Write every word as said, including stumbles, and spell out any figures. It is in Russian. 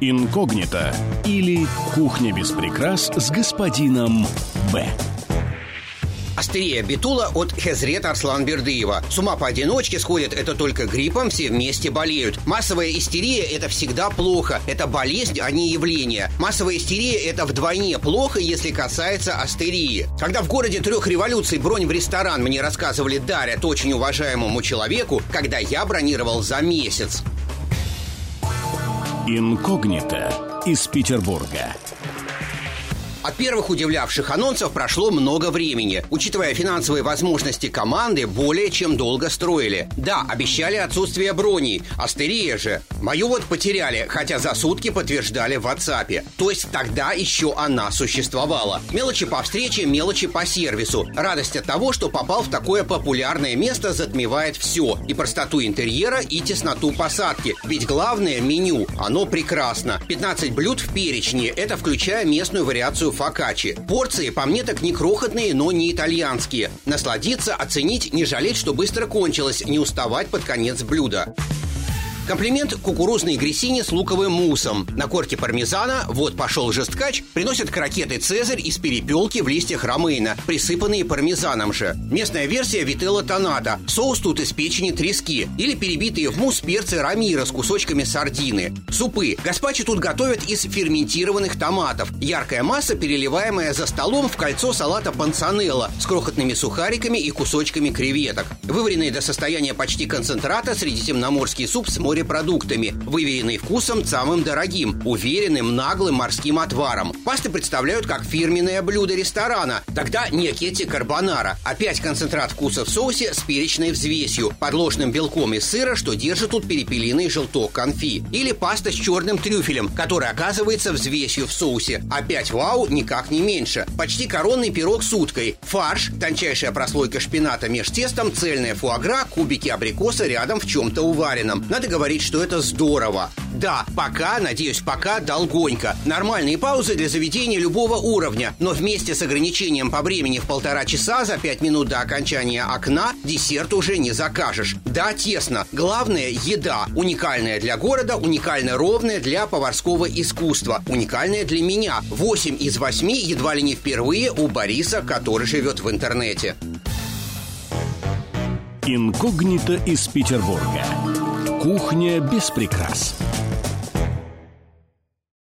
Инкогнито или Кухня без прикрас с господином Б. Астерия битула от Хезрет Арсланбердыева. С ума поодиночке сходят, это только гриппом, все вместе болеют. Массовая истерия – это всегда плохо. Это болезнь, а не явление. Массовая истерия – это вдвойне плохо, если касается астерии. Когда в городе трех революций бронь в ресторан мне рассказывали дарят очень уважаемому человеку, когда я бронировал за месяц. Инкогнито из Петербурга. От первых удивлявших анонсов прошло много времени. Учитывая финансовые возможности команды, более чем долго строили. Да, обещали отсутствие броней. Астерия же. Мою вот потеряли, хотя за сутки подтверждали в WhatsApp. То есть тогда еще она существовала. Мелочи по встрече, мелочи по сервису. Радость от того, что попал в такое популярное место, затмевает все. И простоту интерьера, и тесноту посадки. Ведь главное – меню. Оно прекрасно. пятнадцать блюд в перечне. Это включая местную вариацию фокаччи. Порции, по мне, так не крохотные, но не итальянские. Насладиться, оценить, не жалеть, что быстро кончилось, не уставать под конец блюда. Комплимент кукурузной грессини с луковым муссом. На корке пармезана, вот пошел жесткач, приносят крокеты «Цезарь» из перепелки в листьях ромейна, присыпанные пармезаном же. Местная версия вителла тоната. Соус тут из печени трески. Или перебитые в мусс перцы рамиро с кусочками сардины. Супы. Гаспачо тут готовят из ферментированных томатов. Яркая масса, переливаемая за столом в кольцо салата панцанелло с крохотными сухариками и кусочками креветок. Вываренный до состояния почти концентрата средиземноморский суп с морепродуктами, выверенный вкусом самым дорогим, уверенным, наглым морским отваром. Пасты представляют как фирменное блюдо ресторана. Тогда не кетти карбонара. Опять концентрат вкуса в соусе с перечной взвесью, подложным белком из сыра, что держит тут перепелиный желток конфи. Или паста с черным трюфелем, который оказывается взвесью в соусе. Опять вау, никак не меньше. Почти коронный пирог с уткой. Фарш, тончайшая прослойка шпината меж тестом, цельная фуагра, кубики абрикоса рядом в чем-то уваренном. Надо говорить, что это здорово. Да, пока, надеюсь, пока долгонько. Нормальные паузы для заведения любого уровня, но вместе с ограничением по времени в полтора часа за пять минут до окончания окна десерт уже не закажешь. Да, тесно. Главное – еда. Уникальная для города, уникально ровная для поварского искусства. Уникальная для меня. Восемь из восьми едва ли не впервые у Бориса, который живет в интернете. Инкогнито из Петербурга. Кухня без прикрас.